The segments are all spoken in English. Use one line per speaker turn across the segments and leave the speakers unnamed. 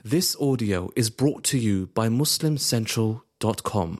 This audio is brought to you by MuslimCentral.com.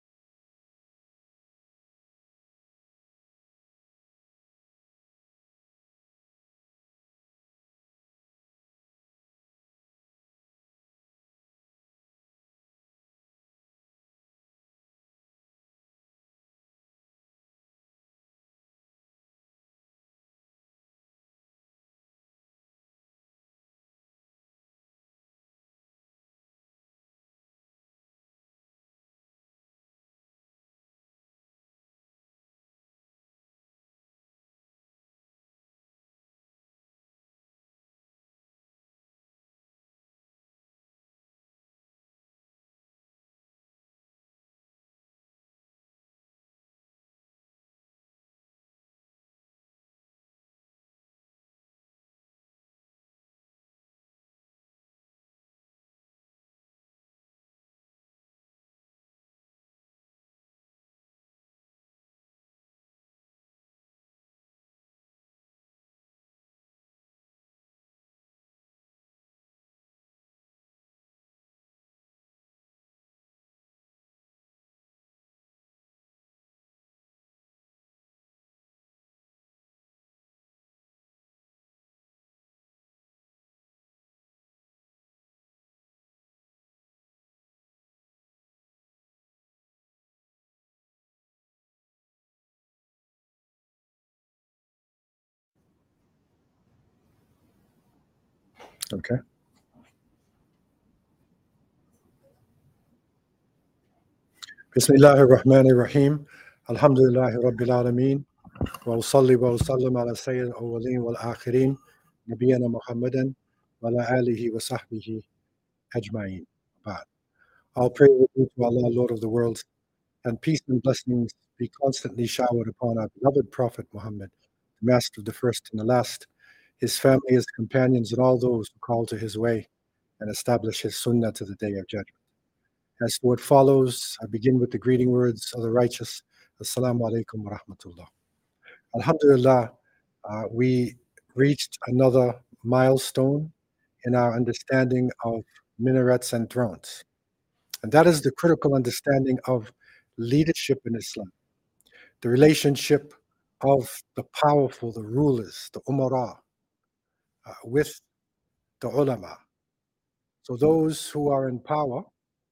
Okay. Bismillahir Rahmanir Rahim. Alhamdulillahi Rabbil Alameen. Wa usalli wa usallim ala Sayyid al-Awwaleen wal Akhirin. Nabiyyina Muhammadan wa ala alihi wa sahbihi ajma'in. Ba'd. All praise be to Allah, Lord of the worlds, and peace and blessings be constantly showered upon our beloved Prophet Muhammad, the master of the first and the last, his family, his companions, and all those who call to his way and establish his sunnah to the day of judgment. As to what follows, I begin with the greeting words of the righteous. Assalamu alaikum wa rahmatullah. Alhamdulillah, we reached another milestone in our understanding of minarets and thrones. And that is the critical understanding of leadership in Islam, the relationship of the powerful, the rulers, the umara, with the ulama. So those who are in power,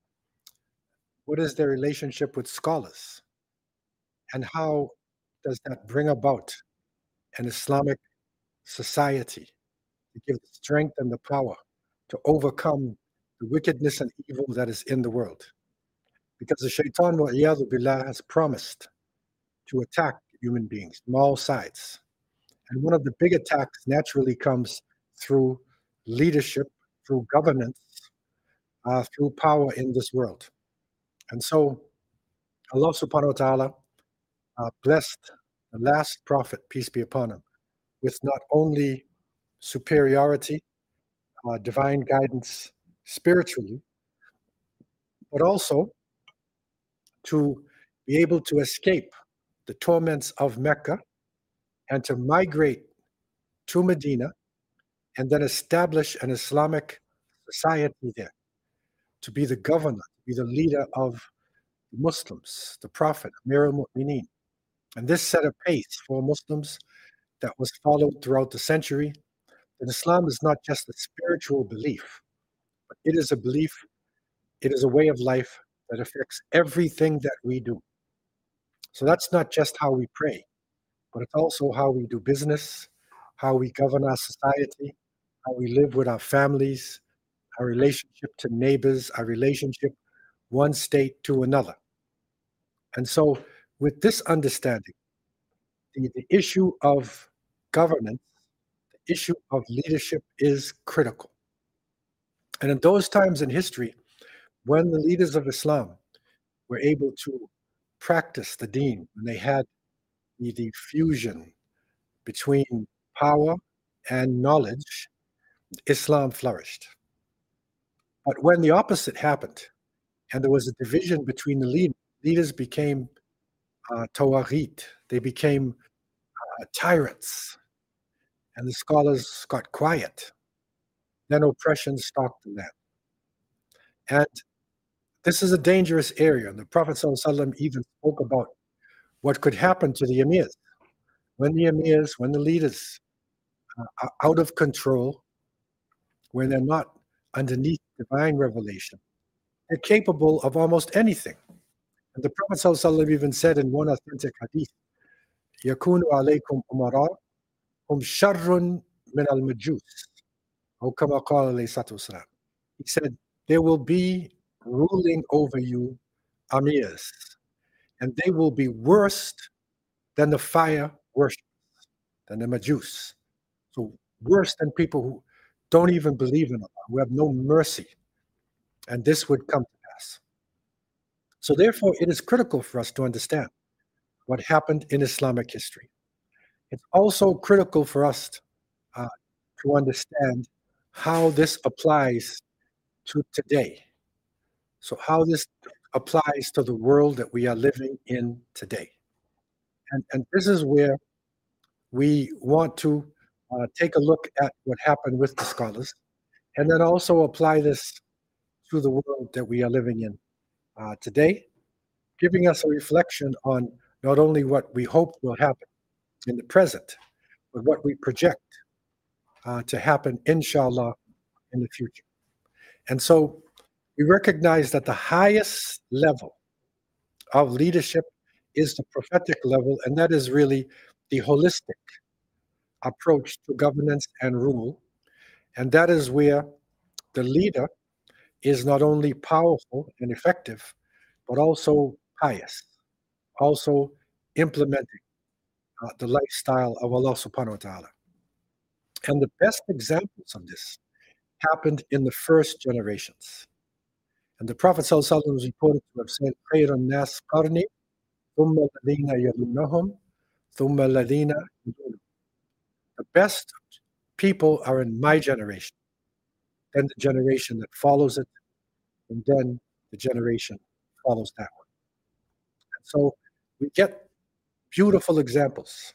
what is their relationship with scholars? And how does that bring about an Islamic society to give the strength and the power to overcome the wickedness and evil that is in the world? Because the shaitan, wa'iyadu billah, has promised to attack human beings from all sides. And one of the big attacks naturally comes through leadership, through governance, through power in this world. And so Allah subhanahu wa ta'ala blessed the last prophet, peace be upon him, with not only superiority, divine guidance spiritually, but also to be able to escape the torments of Mecca and to migrate to Medina and then establish an Islamic society there, to be the governor, to be the leader of the Muslims, the Prophet, Amir al-Mu'mineen. And this set a pace for Muslims that was followed throughout the century. That Islam is not just a spiritual belief, but it is a belief, it is a way of life that affects everything that we do. So that's not just how we pray, but it's also how we do business, how we govern our society, how we live with our families, our relationship to neighbors, our relationship one state to another. And so with this understanding, the issue of governance, the issue of leadership is critical. And in those times in history, when the leaders of Islam were able to practice the deen, when they had the fusion between power and knowledge, Islam flourished. But when the opposite happened, and there was a division between the leaders became tawaghit, they became tyrants, and the scholars got quiet. Then oppression stalked the land. And this is a dangerous area. And the Prophet ﷺ even spoke about what could happen to the emirs. When the leaders are out of control, when they're not underneath divine revelation, they're capable of almost anything. And the Prophet ﷺ even said in one authentic hadith, يَكُونُ عَلَيْكُمْ أُمَرَاء هُمْ شَرٌّ مِنَ الْمَجُوسِ أو كما قال عليه الصلاة والسلام. He said, there will be ruling over you amirs, and they will be worse than the fire worshippers, than the Majus. So worse than people who don't even believe in Allah, who have no mercy. And this would come to pass. So therefore, it is critical for us to understand what happened in Islamic history. It's also critical for us to understand how this applies to today. So how this applies to the world that we are living in today. And this is where we want to take a look at what happened with the scholars, and then also apply this to the world that we are living in today, giving us a reflection on not only what we hope will happen in the present, but what we project to happen, inshallah, in the future. And so we recognize that the highest level of leadership is the prophetic level, and that is really the holistic approach to governance and rule. And that is where the leader is not only powerful and effective, but also pious, also implementing the lifestyle of Allah subhanahu wa ta'ala. And the best examples of this happened in the first generations. And the Prophet ﷺ was reported to have said, خَيْرُ النَّاسِ قَرْنِي ثُمَّ الَّذِينَ يَلُونَهُمْ ثُمَّ الَّذِينَ يَلُونَهُمْ. The best people are in my generation, then the generation that follows it, and then the generation follows that one. And so we get beautiful examples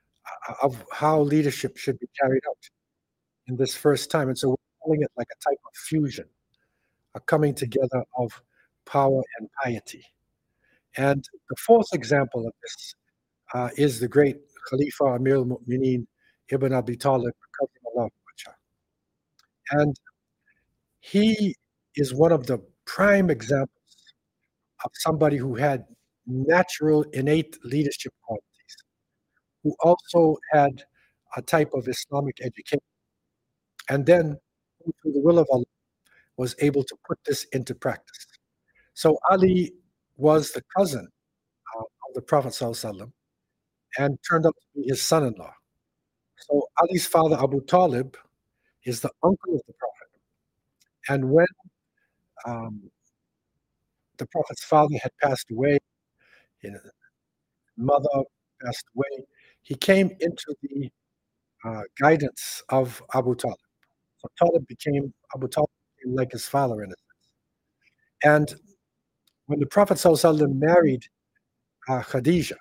of how leadership should be carried out in this first time. And so we're calling it like a type of fusion, a coming together of power and piety. And the fourth example of this is the great Khalifa Amir al-Mu'mineen Ibn Abi Talib. And he is one of the prime examples of somebody who had natural, innate leadership qualities, who also had a type of Islamic education, and then, through the will of Allah, was able to put this into practice. So Ali was the cousin of the Prophet ﷺ and turned out to be his son-in-law. So Ali's father, Abu Talib, is the uncle of the Prophet. And when the Prophet's father had passed away, his mother passed away, he came into the guidance of Abu Talib. So Abu Talib became like his father in a sense. And when the Prophet ﷺ married Khadija,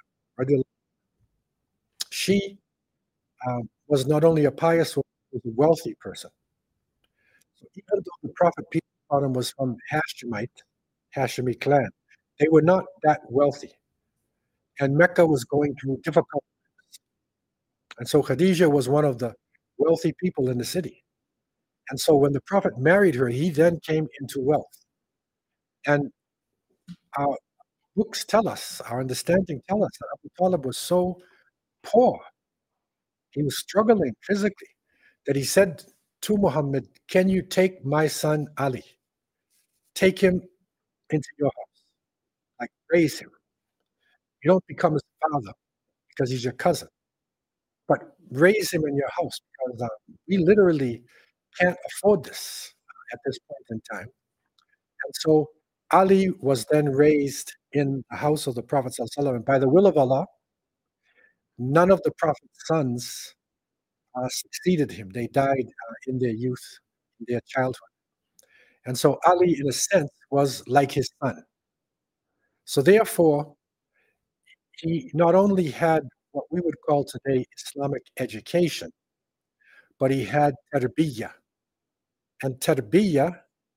she was not only a pious woman, she was a wealthy person. So even though the Prophet, peace be upon him, was from Hashemi clan, they were not that wealthy. And Mecca was going through difficult times. And so Khadija was one of the wealthy people in the city. And so when the Prophet married her, he then came into wealth. And our books tell us, our understanding tell us that Abu Talib was so poor, he was struggling physically, that he said to Muhammad, can you take my son Ali? Take him into your house, like raise him. You don't become his father because he's your cousin, but raise him in your house because we literally can't afford this at this point in time. And so Ali was then raised in the house of the Prophet ﷺ, and by the will of Allah, none of the Prophet's sons succeeded him. They died in their youth, in their childhood. And so Ali, in a sense, was like his son. So therefore, he not only had what we would call today Islamic education, but he had tarbiyah. And tarbiyah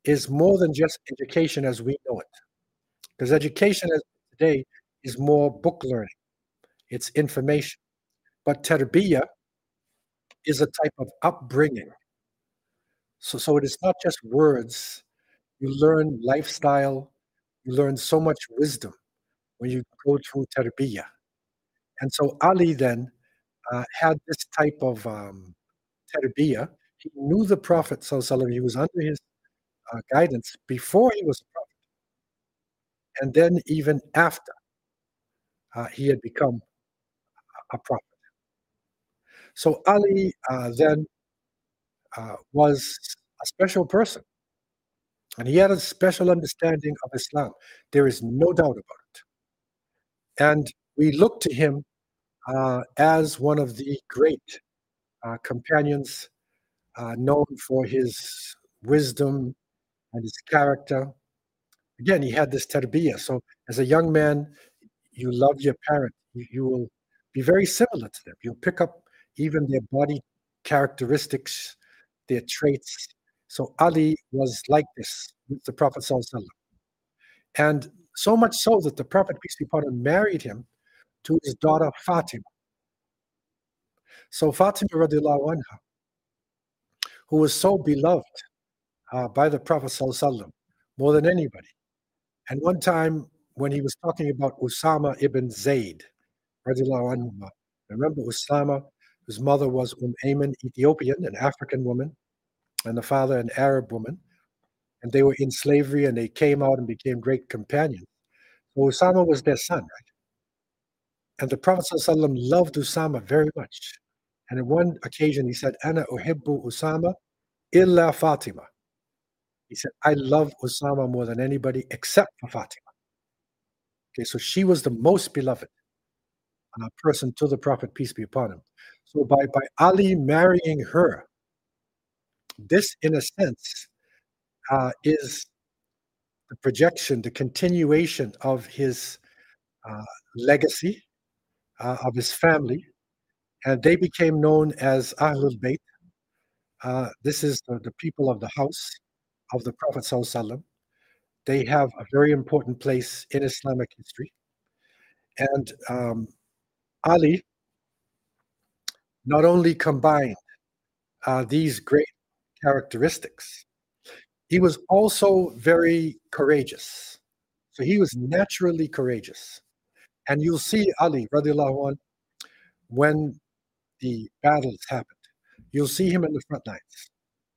is more than just education as we know it. Because education as today is more book learning, it's information. But tarbiyah is a type of upbringing. So it is not just words. You learn lifestyle, you learn so much wisdom when you go through tarbiyah. And so Ali then had this type of tarbiyah. He knew the Prophet sallallahu alaihi wasallam. He was under his guidance before he was a prophet, and then even after he had become a prophet. So Ali then was a special person, and he had a special understanding of Islam. There is no doubt about it. And we look to him as one of the great companions known for his wisdom and his character. Again, he had this tarbiyah. So as a young man, you love your parent. You will be very similar to them. You'll pick up even their body characteristics, their traits. So Ali was like this with the Prophet sallallahu alaihi wasallam. And so much so that the Prophet, peace be upon him, married him to his daughter Fatima. So Fatima radiallahu anha, who was so beloved by the Prophet sallallahu alaihi wasallam more than anybody. And one time when he was talking about Usama ibn Zayd, radiallahu anhu, remember Usama, whose mother was Ayman, Ethiopian, an African woman, and the father an Arab woman, and they were in slavery and they came out and became great companions. So Usama was their son, right? And the Prophet ﷺ loved Usama very much. And on one occasion he said, Ana uhibbu Usama illa Fatima. He said, I love Usama more than anybody except for Fatima. Okay, so she was the most beloved person to the Prophet, peace be upon him. So by Ali marrying her, this in a sense is the projection, the continuation of his legacy, of his family, and they became known as Ahlul Bayt. This is the people of the house of the Prophet ﷺ. They have a very important place in Islamic history. And Ali not only combined these great characteristics, he was also very courageous. So he was naturally courageous. And you'll see Ali, radiallahu anh, when the battles happened, you'll see him in the front lines.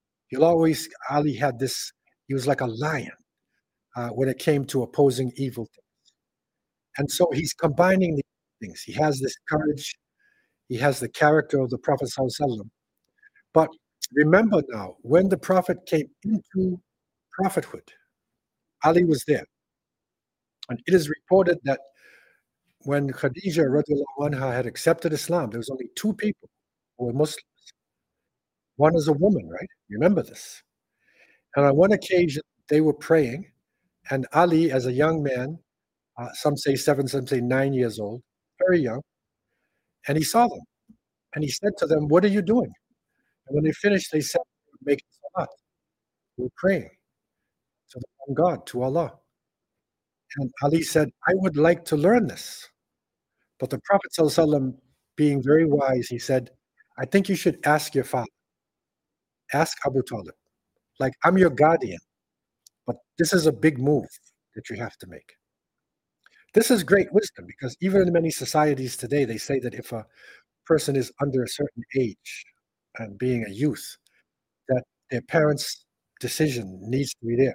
Ali had this, he was like a lion when it came to opposing evil things. And so he's combining these things. He has this courage, he has the character of the Prophet ﷺ. But remember now, when the Prophet came into prophethood, Ali was there. And it is reported that when Khadija radiallahu anha had accepted Islam, there was only two people who were Muslims. One is a woman, right? Remember this. And on one occasion, they were praying, and Ali, as a young man, some say 7, some say 9 years old, very young, and he saw them. And he said to them, what are you doing? And when they finished, they said, making salat. We're praying to the one God, to Allah. And Ali said, I would like to learn this. But the Prophet ﷺ, being very wise, he said, I think you should ask your father. Ask Abu Talib. Like, I'm your guardian, but this is a big move that you have to make. This is great wisdom, because even in many societies today, they say that if a person is under a certain age and being a youth, that their parents' decision needs to be there.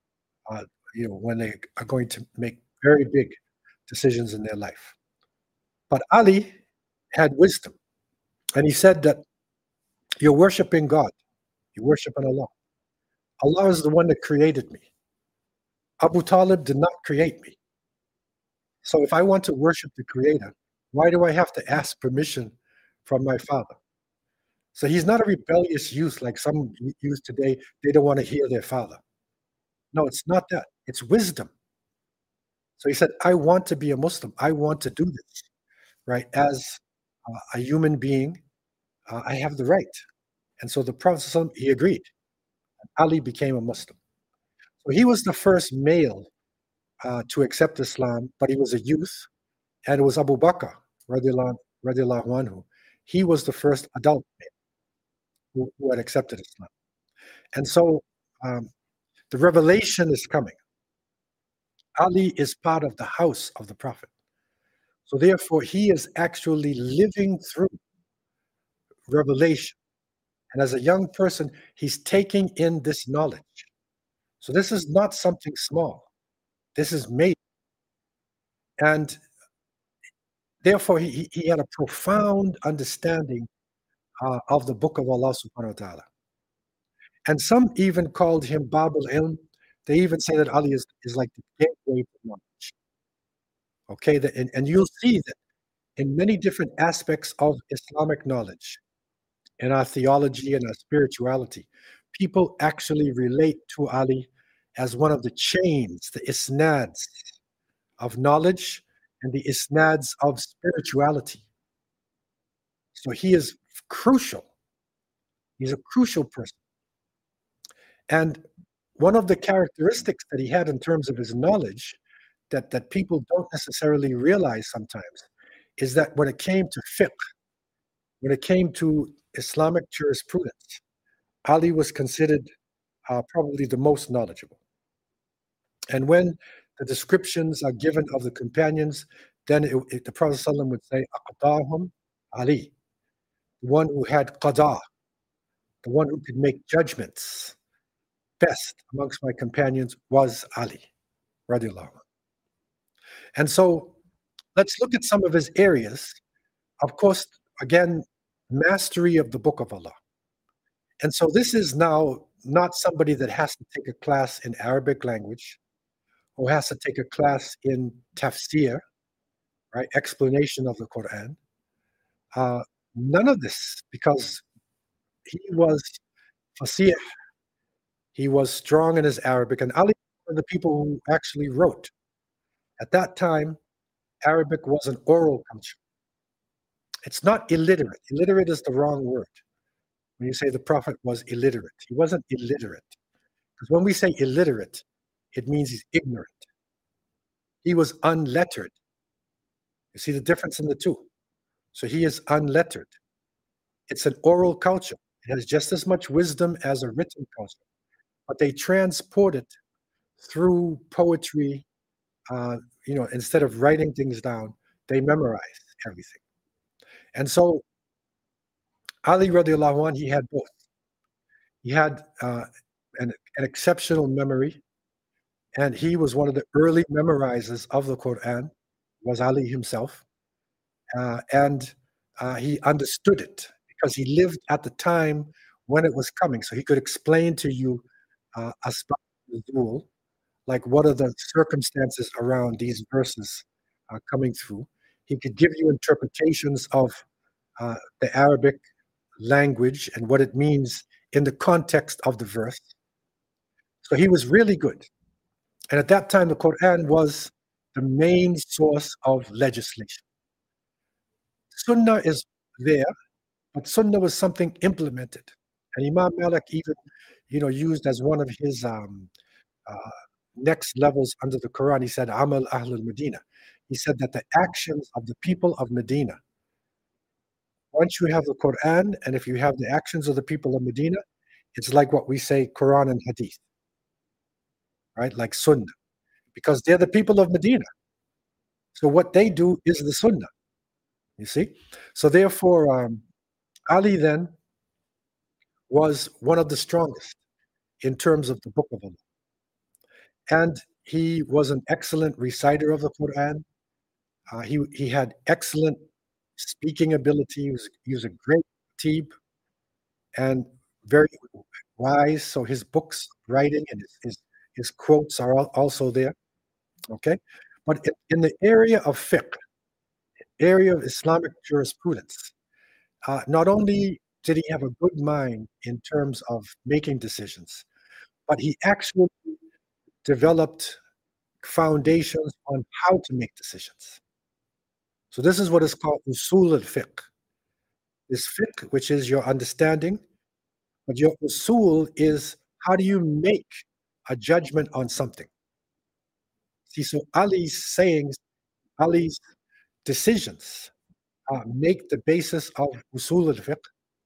When they are going to make very big decisions in their life. But Ali had wisdom, and he said that you're worshiping God, you're worshiping Allah. Allah is the one that created me. Abu Talib did not create me. So if I want to worship the Creator, why do I have to ask permission from my father? So he's not a rebellious youth like some youth today. They don't want to hear their father. No, it's not that. It's wisdom. So he said, I want to be a Muslim. I want to do this, right? As a human being, I have the right. And so the Prophet, he agreed. Ali became a Muslim. So he was the first male to accept Islam, but he was a youth, and it was Abu Bakr radiallahu anhu. He was the first adult male who had accepted Islam. And so the revelation is coming. Ali is part of the house of the Prophet. So therefore, he is actually living through revelation. And as a young person, he's taking in this knowledge. So this is not something small. This is major. And therefore, he had a profound understanding of the book of Allah subhanahu wa ta'ala. And some even called him Bab al-Ilm. They even say that Ali is like the gateway to knowledge. Okay, and you'll see that in many different aspects of Islamic knowledge, in our theology and our spirituality, people actually relate to Ali as one of the chains, the isnads of knowledge and the isnads of spirituality. So he is crucial. He's a crucial person. And one of the characteristics that he had in terms of his knowledge that people don't necessarily realize sometimes is that when it came to fiqh, when it came to Islamic jurisprudence, Ali was considered probably the most knowledgeable. And when the descriptions are given of the companions, then the Prophet ﷺ would say, Aqdahum Ali, the one who had qada, the one who could make judgments best amongst my companions was Ali, radiallahu anhu. And so let's look at some of his areas. Of course, again, mastery of the Book of Allah. And so this is now not somebody that has to take a class in Arabic language or has to take a class in tafsir, right, explanation of the Quran. None of this, because he was fasih, he was strong in his Arabic, and Ali was one of the people who actually wrote. At that time, Arabic was an oral culture. It's not illiterate. Illiterate is the wrong word. When you say the Prophet was illiterate, he wasn't illiterate. Because when we say illiterate, it means he's ignorant. He was unlettered. You see the difference in the two? So he is unlettered. It's an oral culture. It has just as much wisdom as a written culture, but they transport it through poetry. Instead of writing things down, they memorize everything. And so Ali radiallahu anh, he had both. He had an exceptional memory, and he was one of the early memorizers of the Quran, was Ali himself. And he understood it because he lived at the time when it was coming. So he could explain to you asbab nuzul, like what are the circumstances around these verses coming through. He could give you interpretations of the Arabic language and what it means in the context of the verse. So he was really good. And at that time, the Quran was the main source of legislation. Sunnah is there, but Sunnah was something implemented. And Imam Malik even, used as one of his next levels under the Quran, he said, Amal Ahlul Medina. He said that the actions of the people of Medina, once you have the Quran, and if you have the actions of the people of Medina, it's like what we say Quran and Hadith, right? Like Sunnah, because they're the people of Medina. So what they do is the Sunnah, you see? So therefore, Ali then was one of the strongest in terms of the Book of Allah. And he was an excellent reciter of the Quran. He had excellent speaking ability. He was a great khatib and very wise. So his books, writing, and his quotes are also there. Okay, but in the area of fiqh, area of Islamic jurisprudence, not only did he have a good mind in terms of making decisions, but he actually developed foundations on how to make decisions. So this is what is called usul al-fiqh. This fiqh, which is your understanding, but your usul is how do you make a judgment on something. See, so Ali's decisions make the basis of usul al-fiqh,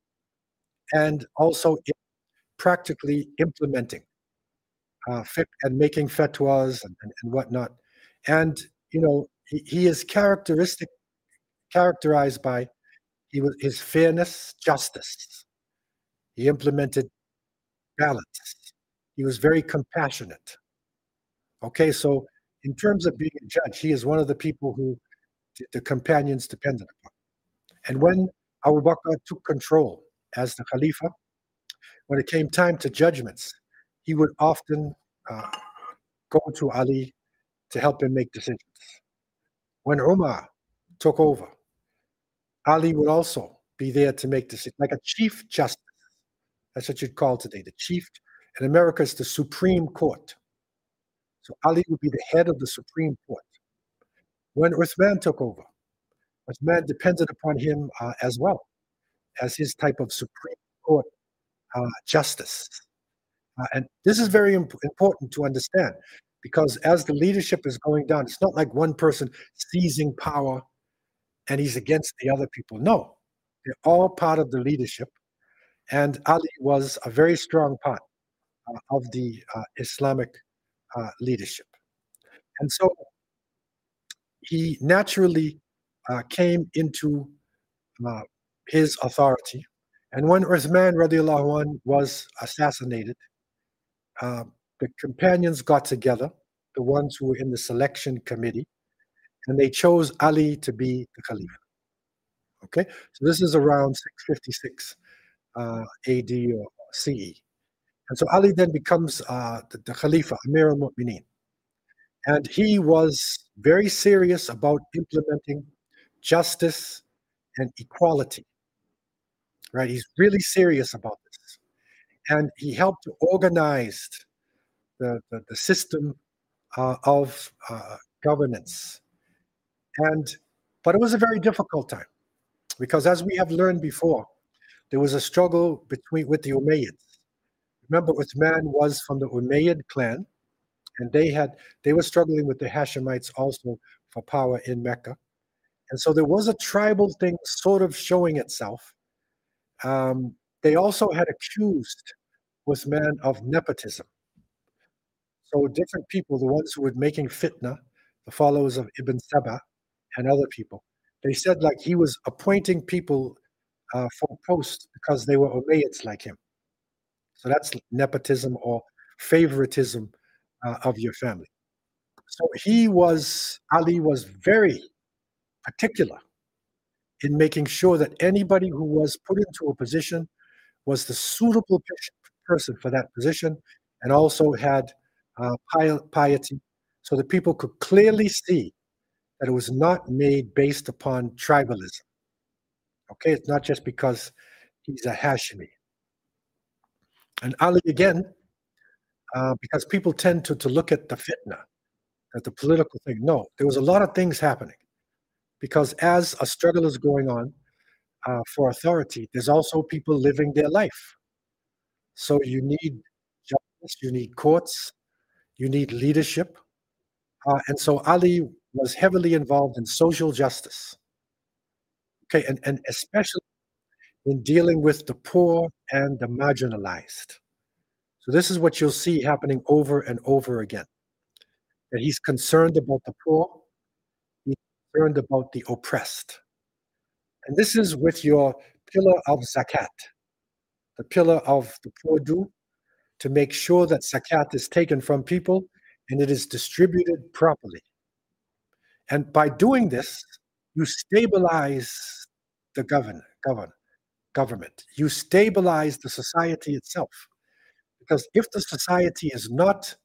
and also practically implementing fiqh and making fatwas and whatnot. And he is characterized by his fairness, justice. He implemented balance. He was very compassionate. Okay, so in terms of being a judge, he is one of the people who the companions depended upon. And when Abu Bakr took control as the Khalifa, when it came time to judgments, he would often go to Ali to help him make decisions. When Umar took over, Ali would also be there to make decisions, like a chief justice. That's what you'd call today, the chief. In America, it's the Supreme Court. So Ali would be the head of the Supreme Court. When Uthman took over, Uthman depended upon him as well as his type of Supreme Court justice. And this is very important to understand, because as the leadership is going down, it's not like one person seizing power and he's against the other people. No, they're all part of the leadership. And Ali was a very strong part of the Islamic leadership. And so he naturally came into his authority. And when Uthman radiallahu anh was assassinated, the companions got together, the ones who were in the selection committee, and they chose Ali to be the Khalifa. Okay, so this is around 656 AD or CE. And so Ali then becomes the Khalifa, Amir al-Mu'mineen. And he was very serious about implementing justice and equality, right? He's really serious about this. And he helped to organize the system of governance. But it was a very difficult time, because as we have learned before, there was a struggle with the Umayyads. Remember, Uthman was from the Umayyad clan, and they were struggling with the Hashemites also for power in Mecca. And so there was a tribal thing sort of showing itself. They also had accused Uthman of nepotism. So different people, the ones who were making fitna, the followers of Ibn Saba and other people, they said like he was appointing people for posts because they were Umayyads like him. So that's nepotism or favoritism of your family. So Ali was very particular in making sure that anybody who was put into a position was the suitable person for that position, and also had piety, so that people could clearly see that it was not made based upon tribalism. Okay, it's not just because he's a Hashimi. And Ali, again, because people tend to look at the fitna, at the political thing. No, there was a lot of things happening, because as a struggle is going on for authority, there's also people living their life. So you need justice, you need courts, you need leadership. And so Ali was heavily involved in social justice. Okay, and especially in dealing with the poor and the marginalized. So this is what you'll see happening over and over again. That he's concerned about the poor, he's concerned about the oppressed. And this is with your pillar of zakat, the pillar of the poor due, to make sure that zakat is taken from people and it is distributed properly. And by doing this, you stabilize the government. You stabilize the society itself. Because if the society is not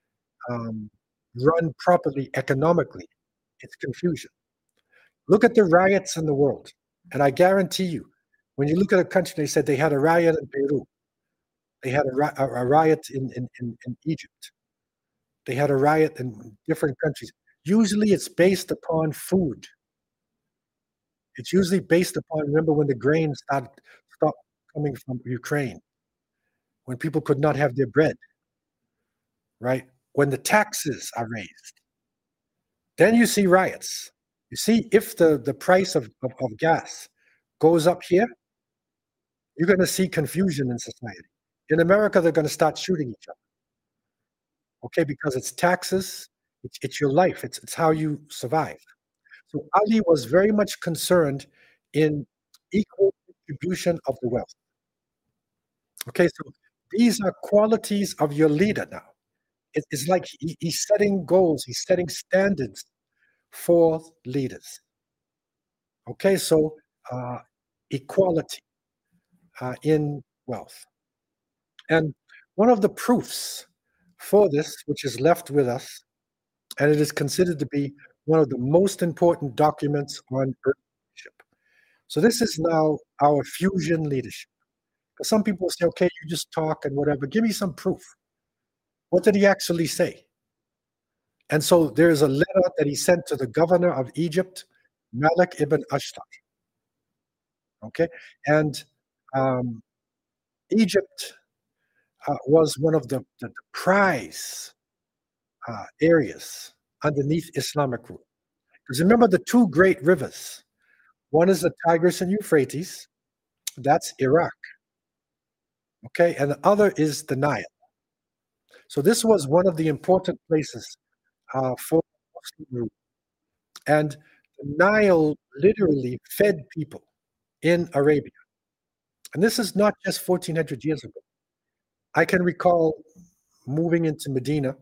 run properly economically, it's confusion. Look at the riots in the world. And I guarantee you, when you look at a country, they said they had a riot in Peru. They had a riot in Egypt. They had a riot in different countries. Usually it's based upon food. It's usually based upon, remember when the grain stopped coming from Ukraine, when people could not have their bread. right? When the taxes are raised, then you see riots. You see, if the price of gas goes up here, you're going to see confusion in society. In America, they're going to start shooting each other, okay? Because it's taxes, it's your life, it's how you survive. So Ali was very much concerned in equal distribution of the wealth. Okay, so these are qualities of your leader now. It's like he's setting goals, he's setting standards for leaders. Okay, so equality in wealth. And one of the proofs for this, which is left with us, and it is considered to be one of the most important documents on earth leadership. So this is now our fusion leadership. Because some people say, okay, you just talk and whatever. Give me some proof. What did he actually say? And so there's a letter that he sent to the governor of Egypt, Malik ibn Ashtar. Okay, and Egypt was one of the prize areas underneath Islamic rule. Because remember the two great rivers. One is the Tigris and Euphrates. That's Iraq. Okay, and the other is the Nile. So this was one of the important places for Muslim rule. And the Nile literally fed people in Arabia. And this is not just 1400 years ago. I can recall moving into Medina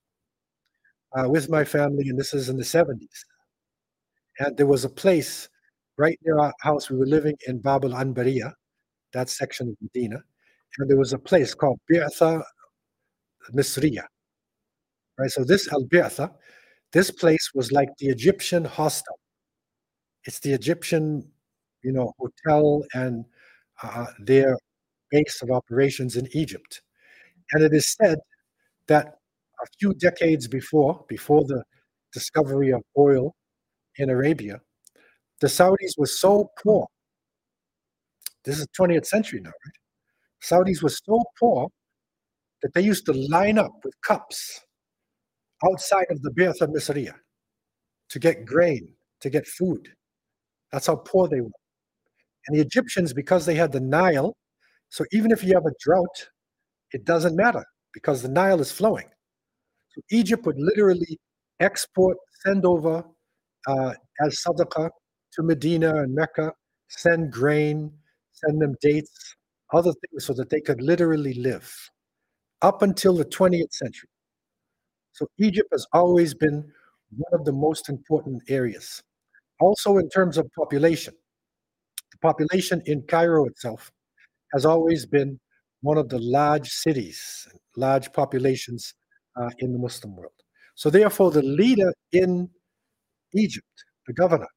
with my family, and this is in the 70s. And there was a place right near our house. We were living in Bab al-Anbariya, that section of Medina. And there was a place called Bi'atha Misriya. Right? So this Al-Bi'atha, this place was like the Egyptian hostel. It's the Egyptian, hotel and their base of operations in Egypt. And it is said that a few decades before the discovery of oil in Arabia, the Saudis were so poor. This is 20th century now, right? Saudis were so poor that they used to line up with cups outside of the Bi'atha Misriya to get grain, to get food. That's how poor they were. And the Egyptians, because they had the Nile, so even if you have a drought, it doesn't matter because the Nile is flowing. So Egypt would literally export, send over as sadaqah to Medina and Mecca, send grain, send them dates, other things so that they could literally live up until the 20th century. So Egypt has always been one of the most important areas. Also in terms of population, the population in Cairo itself has always been one of the large cities, large populations in the Muslim world. So therefore, the leader in Egypt, the governor,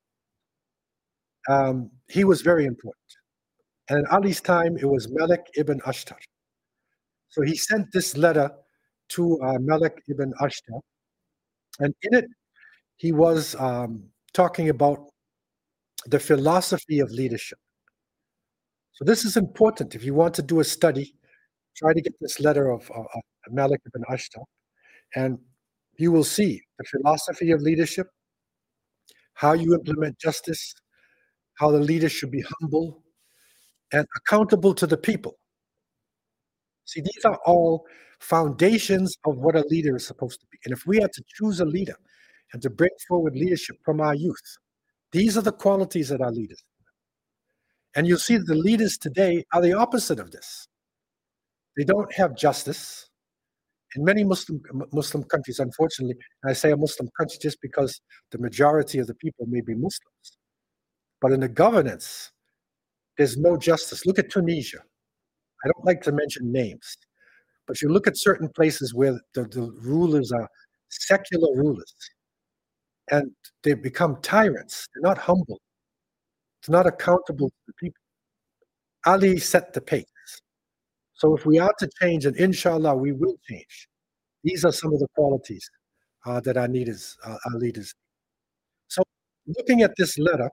he was very important. And in Ali's time, it was Malik ibn Ashtar. So he sent this letter to Malik ibn Ashtar. And in it, he was talking about the philosophy of leadership. So this is important. If you want to do a study, try to get this letter of Malik ibn Ashtar, and you will see the philosophy of leadership, how you implement justice, how the leader should be humble and accountable to the people. See, these are all foundations of what a leader is supposed to be. And if we had to choose a leader and to bring forward leadership from our youth, these are the qualities that our leaders. And you'll see that the leaders today are the opposite of this. They don't have justice. In many Muslim countries, unfortunately, and I say a Muslim country just because the majority of the people may be Muslims, but in the governance, there's no justice. Look at Tunisia. I don't like to mention names, but you look at certain places where the rulers are secular rulers, and they become tyrants. They're not humble. They're not accountable to the people. Ali set the pace. So if we are to change, and inshallah we will change, these are some of the qualities that our leaders. So looking at this letter,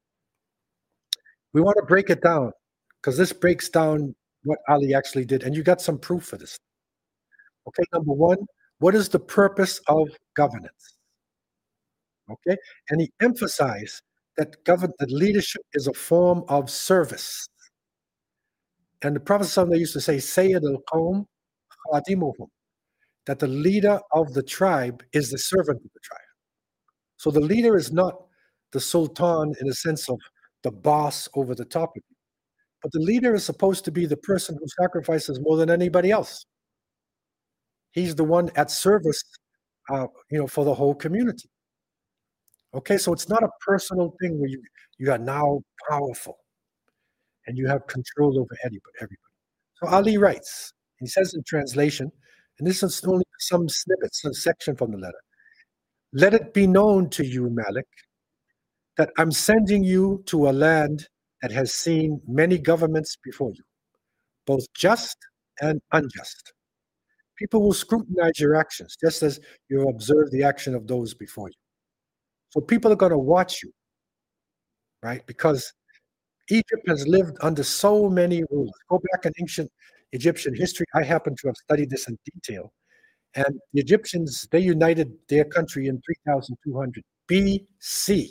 we want to break it down because this breaks down what Ali actually did, and you got some proof for this. Okay, number one, what is the purpose of governance? Okay, and he emphasized that that leadership is a form of service. And the Prophet ﷺ used to say, Sayyid al-Qawm khadimuhum, that the leader of the tribe is the servant of the tribe. So the leader is not the sultan in the sense of the boss over the top of you, but the leader is supposed to be the person who sacrifices more than anybody else. He's the one at service, for the whole community. Okay, so it's not a personal thing where you are now powerful and you have control over everybody. So Ali writes, he says in translation, and this is only some snippets, some section from the letter. Let it be known to you, Malik, that I'm sending you to a land that has seen many governments before you, both just and unjust. People will scrutinize your actions, just as you observe the action of those before you. So people are going to watch you, right? Because Egypt has lived under so many rulers. Go back in ancient Egyptian history. I happen to have studied this in detail. And the Egyptians, they united their country in 3200 BC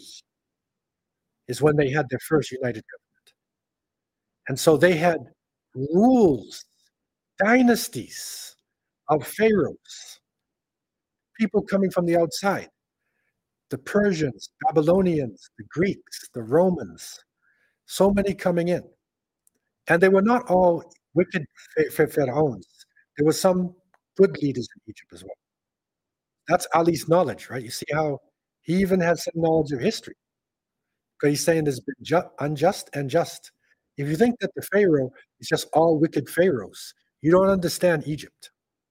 is when they had their first united government. And so they had rules, dynasties of pharaohs, people coming from the outside, the Persians, Babylonians, the Greeks, the Romans, so many coming in. And they were not all wicked pharaohs. There were some good leaders in Egypt as well. That's Ali's knowledge, right? You see how he even has some knowledge of history. Because he's saying there's been unjust and just. If you think that the Pharaoh is just all wicked pharaohs, you don't understand Egypt.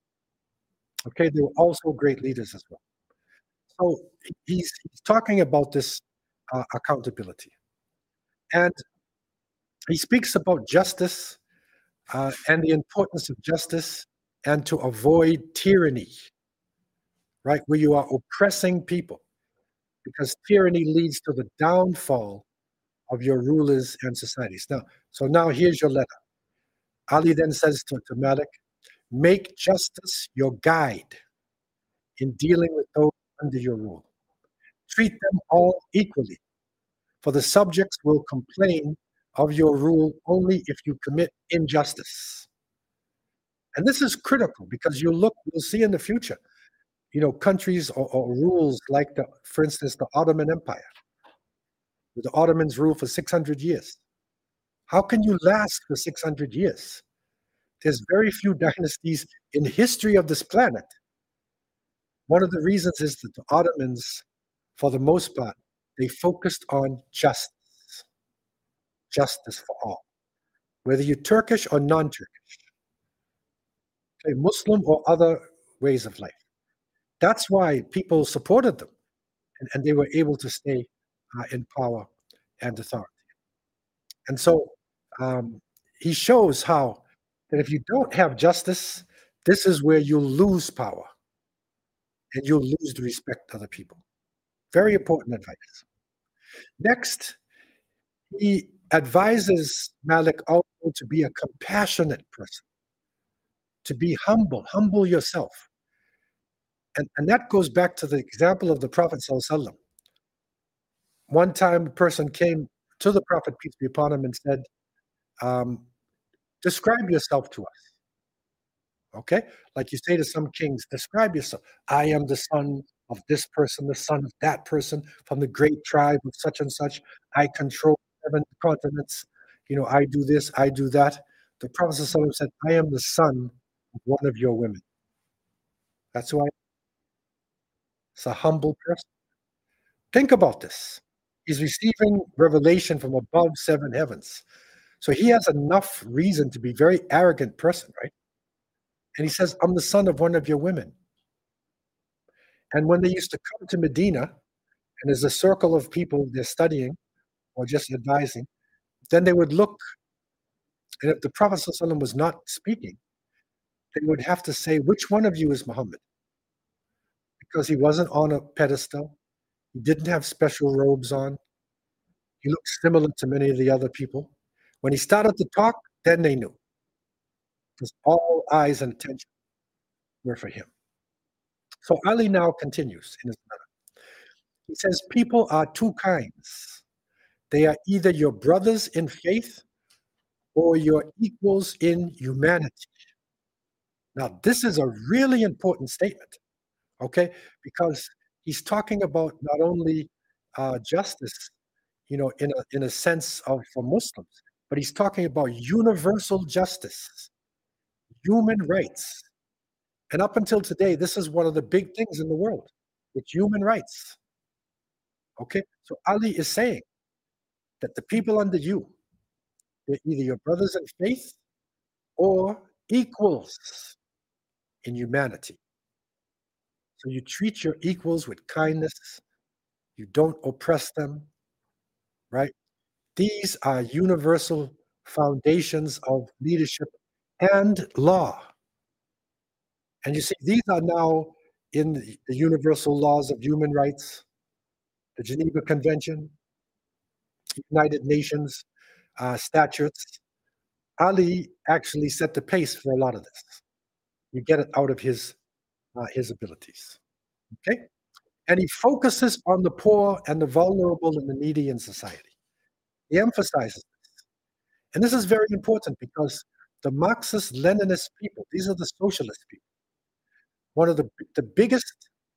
Okay, they were also great leaders as well. So he's talking about this accountability. And he speaks about justice and the importance of justice and to avoid tyranny, right? Where you are oppressing people, because tyranny leads to the downfall of your rulers and societies. Now here's your letter. Ali then says to Malik, make justice your guide in dealing with those under your rule. Treat them all equally, for the subjects will complain of your rule only if you commit injustice. And this is critical because you'll see in the future, countries or rules like for instance, the Ottoman Empire. The Ottomans ruled for 600 years. How can you last for 600 years? There's very few dynasties in the history of this planet. One of the reasons is that the Ottomans, for the most part, they focused on justice for all, whether you're Turkish or non-Turkish, okay, Muslim or other ways of life. That's why people supported them, and they were able to stay in power and authority. And so he shows how that if you don't have justice, this is where you'll lose power and you'll lose the respect of the people. Very important advice. Next, he advises Malik also to be a compassionate person, to be humble yourself. And that goes back to the example of the Prophet ﷺ. One time a person came to the Prophet, peace be upon him, and said, describe yourself to us. Okay? Like you say to some kings, describe yourself. I am the son of this person, the son of that person, from the great tribe of such and such. I control 7 continents. I do this, I do that. The Prophet ﷺ said, I am the son of one of your women. That's who I am. It's a humble person. Think about this. He's receiving revelation from above 7 heavens. So he has enough reason to be a very arrogant person, right? And he says, I'm the son of one of your women. And when they used to come to Medina, and there's a circle of people they're studying or just advising, then they would look, and if the Prophet ﷺ was not speaking, they would have to say, which one of you is Muhammad? Because he wasn't on a pedestal. He didn't have special robes on. He looked similar to many of the other people. When he started to talk, then they knew. Because all eyes and attention were for him. So Ali now continues in his letter. He says, people are two kinds. They are either your brothers in faith or your equals in humanity. Now, this is a really important statement, okay? Because he's talking about not only justice, in a sense of for Muslims, but he's talking about universal justice, human rights. And up until today, this is one of the big things in the world. It's human rights. Okay? So Ali is saying that the people under you, they're either your brothers in faith or equals in humanity. So you treat your equals with kindness. You don't oppress them, right? These are universal foundations of leadership and law. And you see, these are now in the universal laws of human rights, the Geneva Convention, United Nations statutes. Ali actually set the pace for a lot of this. You get it out of his abilities. Okay? And he focuses on the poor and the vulnerable and the needy in society. He emphasizes this. And this is very important because the Marxist-Leninist people, these are the socialist people. One of the biggest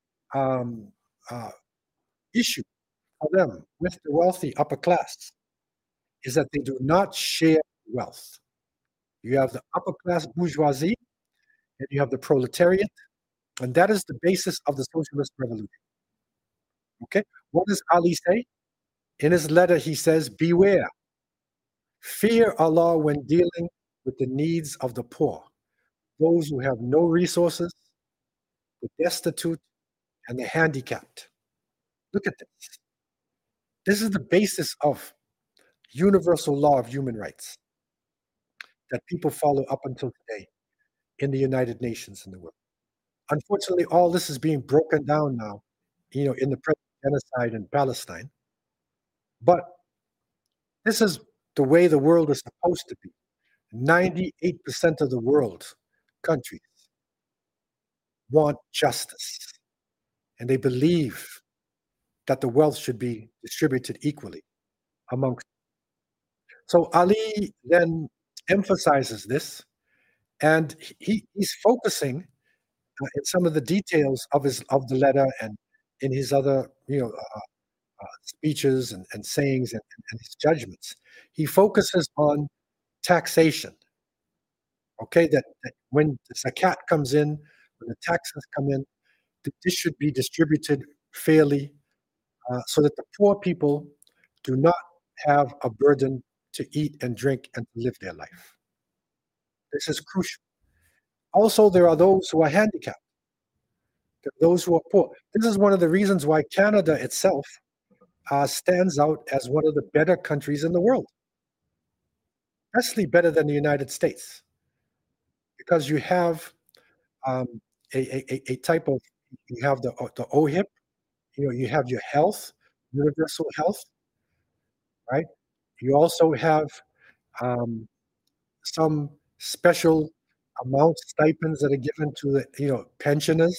issue for them with the wealthy upper class is that they do not share wealth. You have the upper class bourgeoisie and you have the proletariat, and that is the basis of the socialist revolution. Okay, what does Ali say? In his letter, he says, beware, fear Allah when dealing with the needs of the poor, those who have no resources, the destitute, and the handicapped. Look at this. This is the basis of universal law of human rights that people follow up until today in the United Nations and the world. Unfortunately, all this is being broken down now, in the present genocide in Palestine. But this is the way the world is supposed to be. 98% of the world countries want justice, and they believe that the wealth should be distributed equally amongst. So Ali then emphasizes this, and he's focusing in some of the details of the letter and in his other speeches and sayings and his judgments. He focuses on taxation. Okay, that when the zakat comes in, when the taxes come in, this should be distributed fairly, so that the poor people do not have a burden to eat and drink and to live their life. This is crucial. Also, there are those who are handicapped, those who are poor. This is one of the reasons why Canada itself stands out as one of the better countries in the world, especially better than the United States, because you have a type of, you have the OHIP, you have your health, universal health, right? You also have some special amount stipends that are given to the pensioners,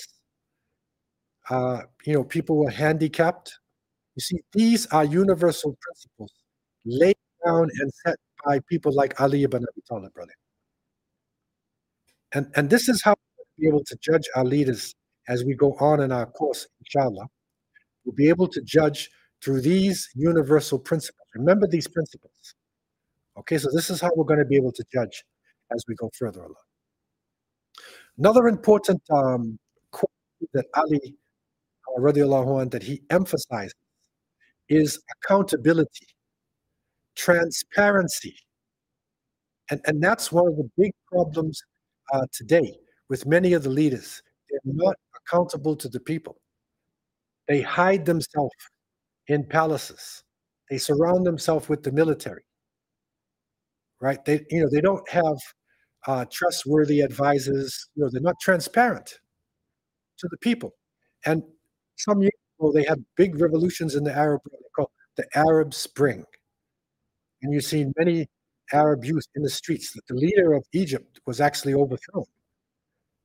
people who are handicapped. You see, these are universal principles laid down and set by people like Ali ibn Abi Talib, brother. And this is how we'll be able to judge our leaders as we go on in our course, inshallah. We'll be able to judge through these universal principles. Remember these principles. Okay, so this is how we're going to be able to judge as we go further along. Another important quality that Ali, radiallahu anh, that he emphasizes is accountability, transparency. And that's one of the big problems today with many of the leaders. They're not accountable to the people. They hide themselves in palaces. They surround themselves with the military, right? They don't have trustworthy advisors. They're not transparent to the people. And some years ago, they had big revolutions in the Arab world called the Arab Spring. And you've seen many Arab youth in the streets. The leader of Egypt was actually overthrown.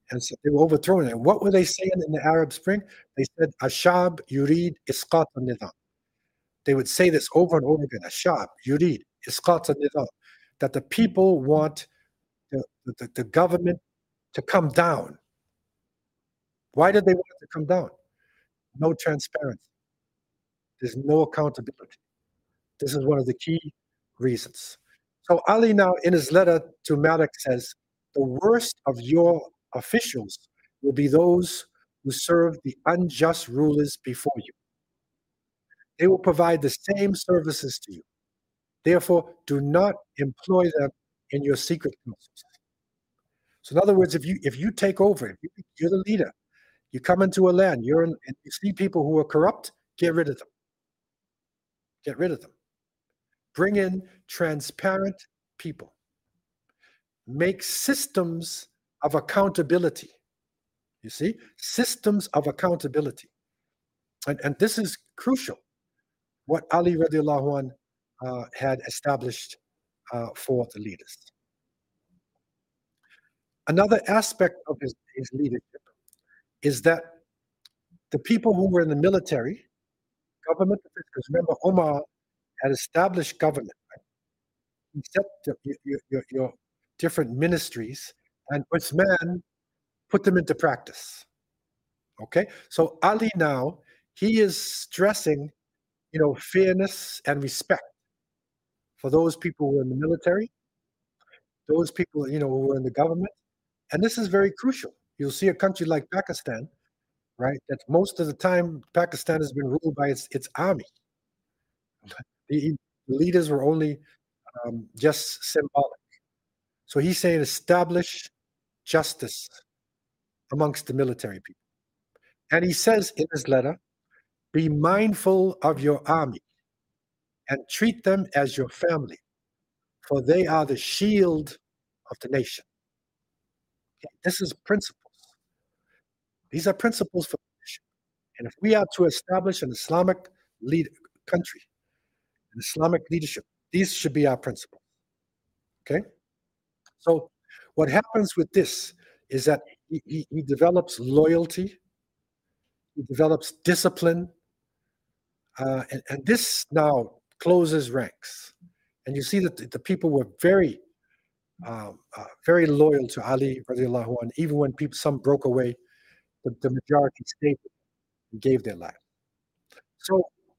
And so they were overthrown. And what were they saying in the Arab Spring? They said, Ashab yurid isqat al-nizam. They would say this over and over again, Ashab yurid isqat al-nizam, that the people want the government to come down. Why did they want it to come down? No transparency. There's no accountability. This is one of the key reasons. So Ali now in his letter to Malik says, the worst of your officials will be those who serve the unjust rulers before you. They will provide the same services to you. Therefore, do not employ them in your secret councils. So in other words, if you take over, if you're the leader, you come into a land, and you see people who are corrupt, get rid of them. Get rid of them. Bring in transparent people. Make systems of accountability. You see, systems of accountability. And this is crucial, what Ali radiallahu anh had established for the leaders. Another aspect of his leadership is that the people who were in the military, government, because remember, Omar had established government. Right? He set your different ministries, and Uthman put them into practice. Okay, so Ali now, he is stressing, fairness and respect for those people who are in the military, those people, who are in the government, and this is very crucial. You'll see a country like Pakistan, right? That most of the time Pakistan has been ruled by its army. The leaders were only just symbolic. So he's saying establish justice amongst the military people. And he says in his letter, be mindful of your army and treat them as your family, for they are the shield of the nation. Okay, this is principles. These are principles for the nation. And if we are to establish an Islamic country, an Islamic leadership, these should be our principles. Okay? So what happens with this is that he develops loyalty, he develops discipline, and this now closes ranks. And you see that the people were very, very loyal to Ali radiallahu anh, even when some broke away, the majority stayed and gave their life. So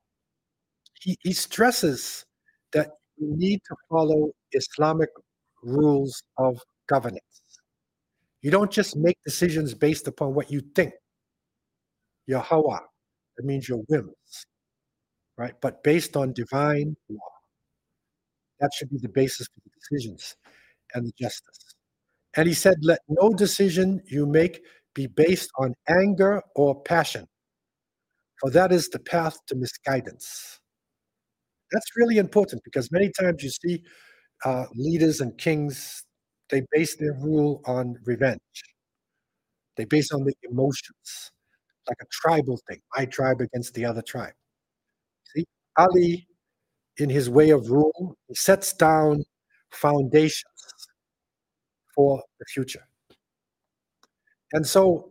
he stresses that you need to follow Islamic rules of governance. You don't just make decisions based upon what you think, your hawa, that means your whims, right? But based on divine law. That should be the basis for the decisions and the justice. And he said, let no decision you make be based on anger or passion, for that is the path to misguidance. That's really important because many times you see leaders and kings, they base their rule on revenge. They base on the emotions, like a tribal thing, my tribe against the other tribe. See, Ali, in his way of rule, he sets down foundations for the future. And so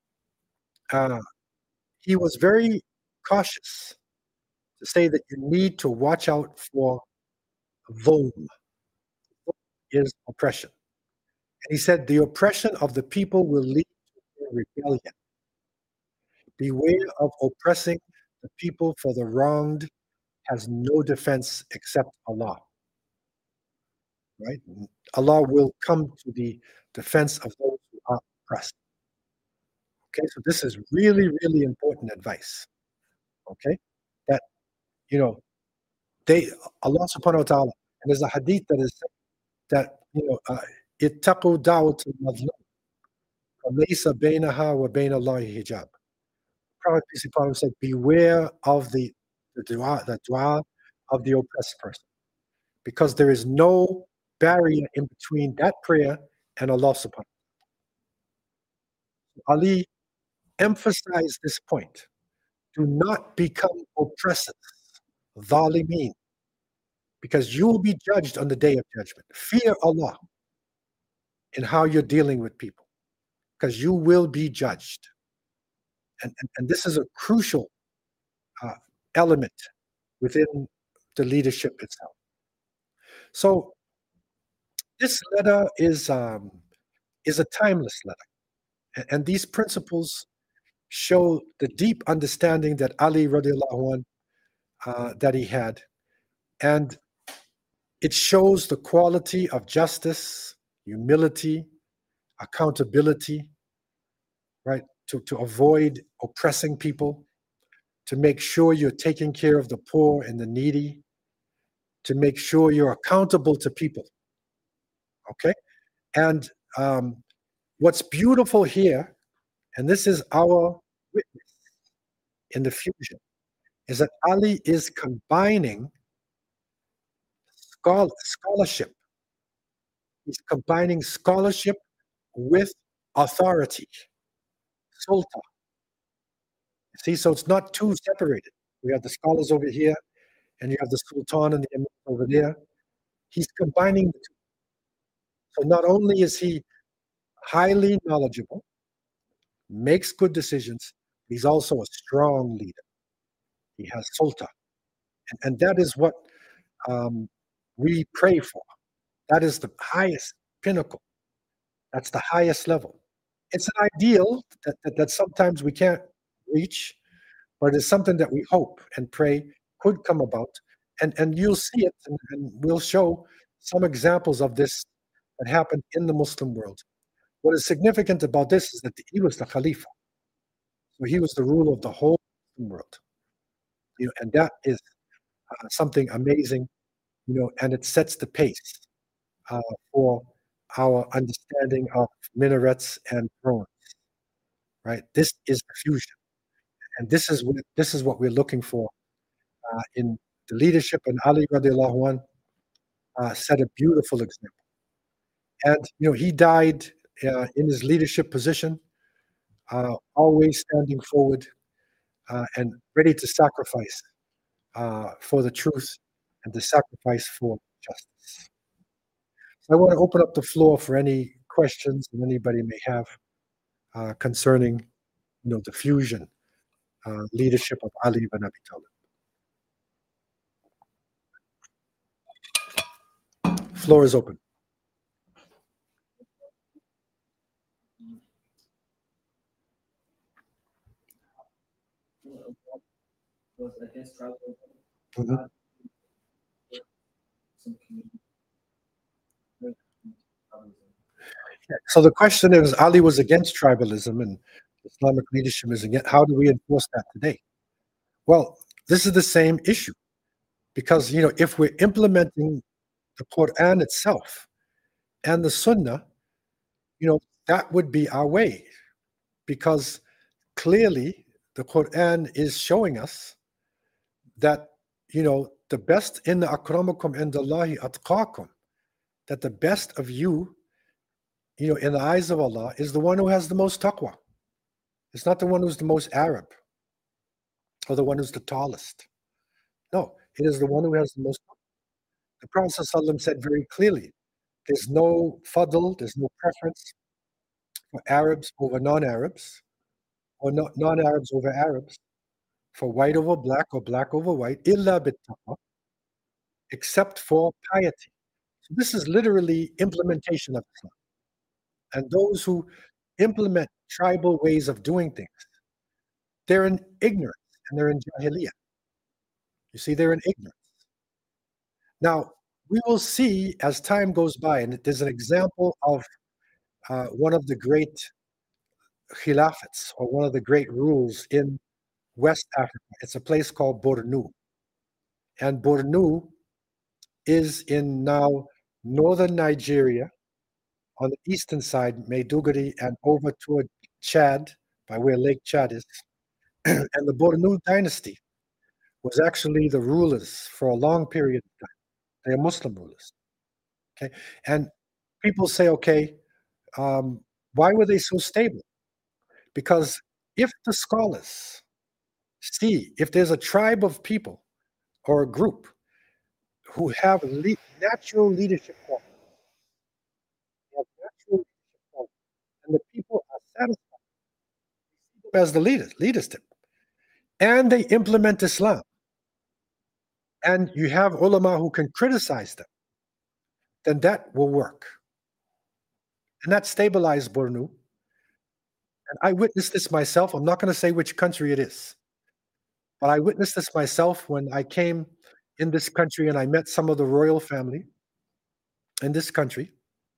he was very cautious to say that you need to watch out for dhulm, is oppression. And he said the oppression of the people will lead to rebellion. Beware of oppressing the people, for the wronged has no defense except Allah. Right? Allah will come to the defense of those who are oppressed. Okay, so this is really, really important advice. Okay, that Allah subhanahu wa ta'ala, and there's a hadith that is that ittaqu da'wat al-mazlum laysa bainaha wa bain Allahi hijab. Prophet peace be upon him said, beware of the dua of the oppressed person, because there is no barrier in between that prayer and Allah subhanahu wa ta'ala. Ali emphasized this point. Do not become oppressive, dhalimeen, because you will be judged on the day of judgment. Fear Allah in how you're dealing with people. because you will be judged. And this is a crucial element within the leadership itself. So this letter is a timeless letter. And these principles show the deep understanding that Ali radiallahu anh, that he had. And it shows the quality of justice, humility, accountability, right? To avoid oppressing people, to make sure you're taking care of the poor and the needy, to make sure you're accountable to people. Okay? And what's beautiful here, and this is our witness in the fusion, is that Ali is combining scholarship. He's combining scholarship with authority, sulta. See, so it's not too separated. We have the scholars over here, and you have the sultan and the emir over there. He's combining the two. So not only is he highly knowledgeable, makes good decisions, he's also a strong leader. He has sulta. And that is what we pray for. That is the highest pinnacle. That's the highest level. It's an ideal that sometimes we can't reach, but it's something that we hope and pray could come about. And you'll see it, and we'll show some examples of this that happened in the Muslim world. What is significant about this is that he was the Khalifa. So he was the ruler of the whole Muslim world. And that is something amazing, and it sets the pace for our understanding of minarets and thrones. Right? This is the fusion. And this is what we're looking for in the leadership. And Ali radiallahu anh set a beautiful example. And he died in his leadership position, always standing forward and ready to sacrifice for the truth and to sacrifice for justice. So I want to open up the floor for any questions that anybody may have concerning the fusion leadership of Ali ibn Abi Talib. Floor is open. Mhm. So the question is, Ali was against tribalism and Islamic leadership is against. How do we enforce that today? Well, this is the same issue because if we're implementing the Quran itself and the Sunnah, that would be our way, because clearly the Quran is showing us that the best in the akramakum indallahi atqakum, that the best of you, in the eyes of Allah, is the one who has the most taqwa. It's not the one who's the most Arab or the one who's the tallest. No, it is the one who has the most. The Prophet ﷺ said very clearly, there's no fadl, there's no preference for Arabs over non-Arabs, or non-Arabs over Arabs, for white over black or black over white, illa bittaqwa, except for piety. So this is literally implementation of Islam. And those who implement tribal ways of doing things, they're in ignorance and they're in jahiliyyah. You see, they're in ignorance. Now, we will see as time goes by, and there's an example of one of the great khilafats, or one of the great rules in West Africa. It's a place called Bornu. And Bornu is in now northern Nigeria, on the eastern side, Maiduguri, and over toward Chad, by where Lake Chad is. And the Bornu dynasty was actually the rulers for a long period of time. They are Muslim rulers. Okay, and people say, okay, why were they so stable? Because if the scholars see, if there's a tribe of people or a group who have natural leadership qualities, and the people are satisfied as the leadership, and they implement Islam, and you have ulama who can criticize them, then that will work. And that stabilized Bornu. And I witnessed this myself. I'm not going to say which country it is, but I witnessed this myself when I came in this country and I met some of the royal family in this country,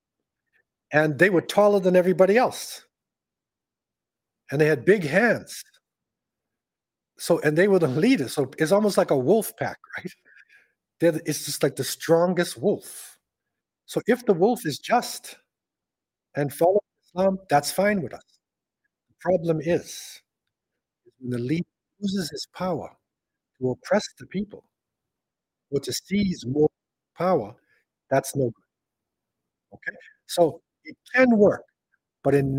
and they were taller than everybody else, and they had big hands. So, and they were the leaders. So it's almost like a wolf pack, right? It's just like the strongest wolf. So if the wolf is just and follows Islam, that's fine with us. The problem is when the leader uses his power to oppress the people or to seize more power, that's no good. Okay? So it can work, but in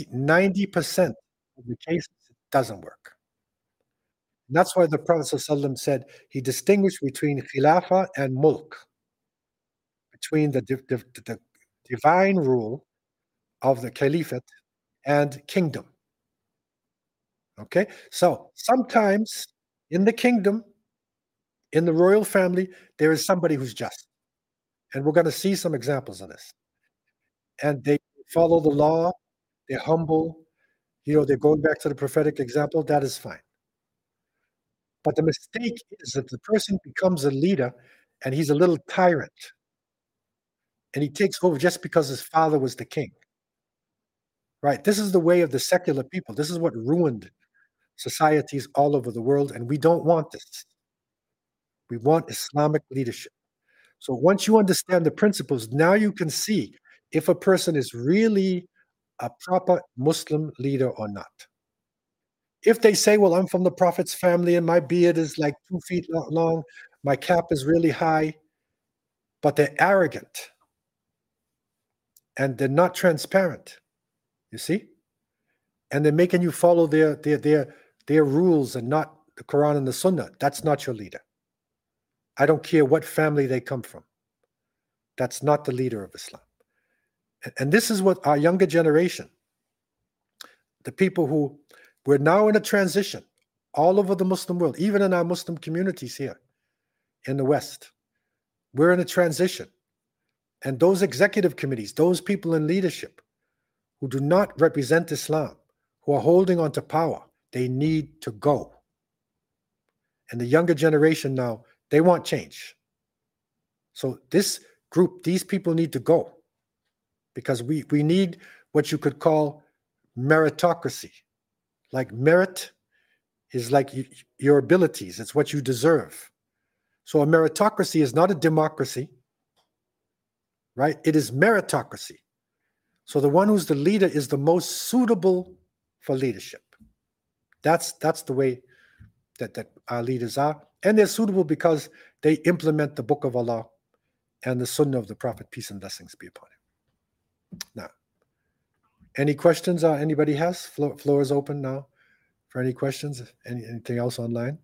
90% of the cases, it doesn't work. And that's why the Prophet ﷺ said he distinguished between khilafah and mulk, between the divine rule of the caliphate and kingdom. Okay? So sometimes in the kingdom, in the royal family, there is somebody who's just. And we're going to see some examples of this. And they follow the law, they're humble, they're going back to the prophetic example, that is fine. But the mistake is that the person becomes a leader and he's a little tyrant. And he takes over just because his father was the king. Right? This is the way of the secular people. This is what ruined societies all over the world, and we don't want this. We want Islamic leadership. So once you understand the principles, now you can see if a person is really a proper Muslim leader or not. If they say, well, I'm from the Prophet's family and my beard is like 2 feet long, my cap is really high, but they're arrogant and they're not transparent, you see? And they're making you follow their rules and not the Quran and the Sunnah. That's not your leader. I don't care what family they come from. That's not the leader of Islam. And this is what our younger generation, the people who, we're now in a transition all over the Muslim world, even in our Muslim communities here in the West, we're in a transition. And those executive committees, those people in leadership who do not represent Islam, who are holding on to power, they need to go. And the younger generation now, they want change. So this group, these people need to go because we need what you could call meritocracy. Like merit is like your abilities. It's what you deserve. So a meritocracy is not a democracy, right? It is meritocracy. So the one who's the leader is the most suitable for leadership. That's the way that our leaders are. And they're suitable because they implement the Book of Allah and the Sunnah of the Prophet, peace and blessings be upon him. Now, any questions anybody has? Floor is open now for any questions. Anything else online?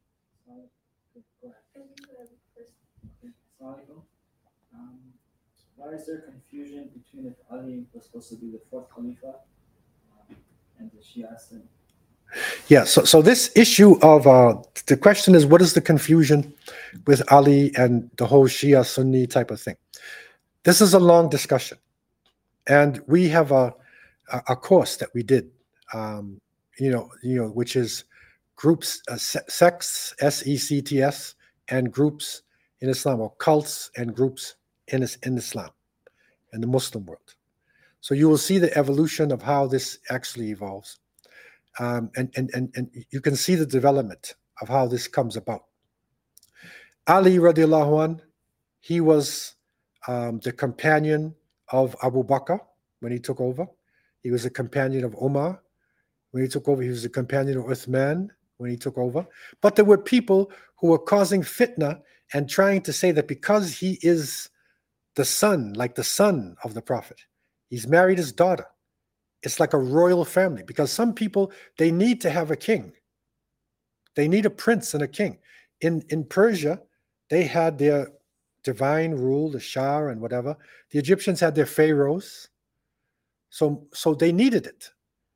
Why is there confusion between if Ali was supposed to be the fourth Khalifa and the Shia Sunni?
Yeah, so this issue of the question is, what is the confusion with Ali and the whole Shia Sunni type of thing? This is a long discussion, and we have a course that we did, which is groups, sects, SECTS, and groups in Islam, or cults and groups in Islam, in the Muslim world. So you will see the evolution of how this actually evolves. And you can see the development of how this comes about. Ali radiallahu anh, he was the companion of Abu Bakr when he took over. He was a companion of Umar when he took over. He was a companion of Uthman when he took over. But there were people who were causing fitna and trying to say that because he is the son, like the son of the Prophet, he's married his daughter. It's like a royal family, because some people, they need to have a king. They need a prince and a king. In Persia, they had their divine rule, the Shah and whatever. The Egyptians had their pharaohs. So they needed it.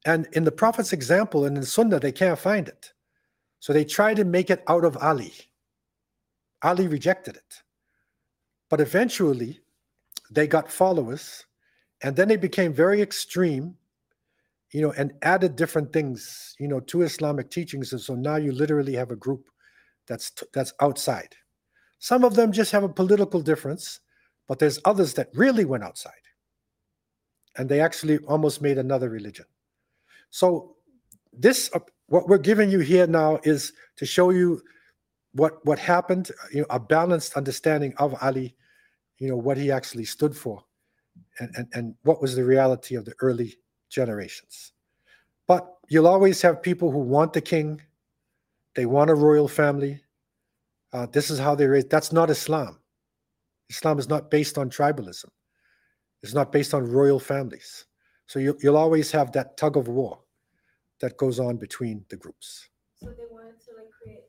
And in the Prophet's example and in Sunnah, they can't find it. So they try to make it out of Ali. Ali rejected it. But eventually, they got followers, and then they became very extreme, and added different things, to Islamic teachings. And so now you literally have a group that's outside. Some of them just have a political difference, but there's others that really went outside. And they actually almost made another religion. So this, what we're giving you here now is to show you what happened, a balanced understanding of Ali, what he actually stood for, and what was the reality of the early generations. But you'll always have people who want the king. They want a royal family. This is how they raised. That's not Islam. Islam is not based on tribalism. It's not based on royal families. So you'll always have that tug of war that goes on between the groups.
So they wanted to create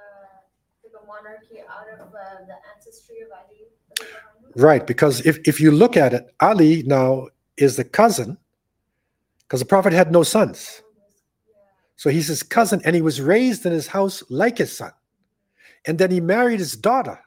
a monarchy out of the ancestry of Ali.
Right, because if you look at it, Ali now is the cousin, because the Prophet had no sons. So he's his cousin, and he was raised in his house like his son. And then he married his daughter.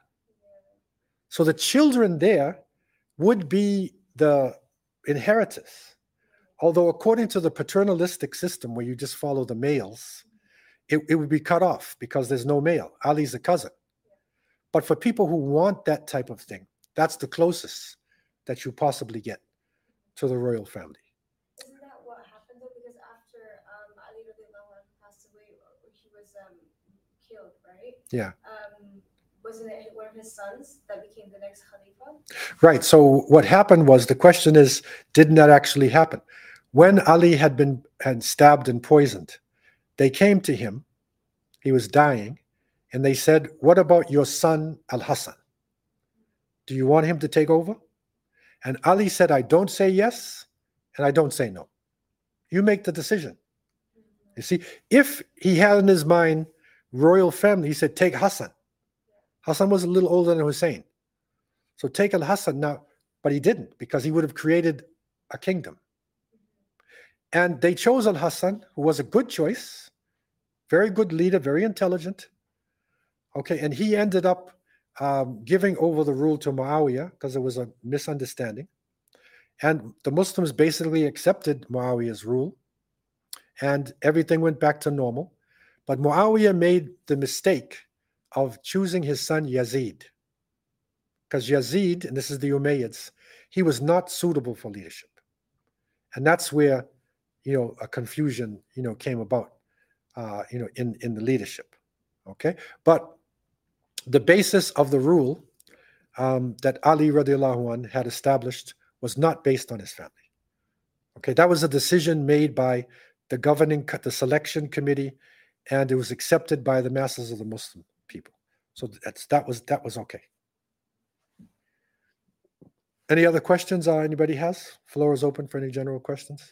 So the children there would be the inheritors. Although according to the paternalistic system where you just follow the males, it would be cut off because there's no male. Ali's a cousin. But for people who want that type of thing, that's the closest that you possibly get to the royal family.
Isn't that what happened though? Because after Ali passed away, he was killed, right?
Yeah.
Wasn't it one of his sons that became the next Khalifa?
Right. So what happened was, the question is, didn't that actually happen? When Ali had been stabbed and poisoned, they came to him. He was dying. And they said, what about your son, Al-Hassan? Do you want him to take over? And Ali said, I don't say yes, and I don't say no. You make the decision. You see, if he had in his mind royal family, he said, take Hassan. Hassan was a little older than Hussein. So take Al-Hassan now, but he didn't, because he would have created a kingdom. And they chose Al-Hassan, who was a good choice, very good leader, very intelligent. Okay, and he ended up giving over the rule to Muawiyah because there was a misunderstanding. And the Muslims basically accepted Muawiyah's rule, and everything went back to normal. But Muawiyah made the mistake of choosing his son Yazid, because Yazid, and this is the Umayyads, he was not suitable for leadership. And that's where, a confusion, came about, in the leadership. Okay, but the basis of the rule that Ali radiallahu anh had established was not based on his family. Okay, that was a decision made by the selection committee, and it was accepted by the masses of the Muslim people. So that was okay. Any other questions anybody has? Floor is open for any general questions.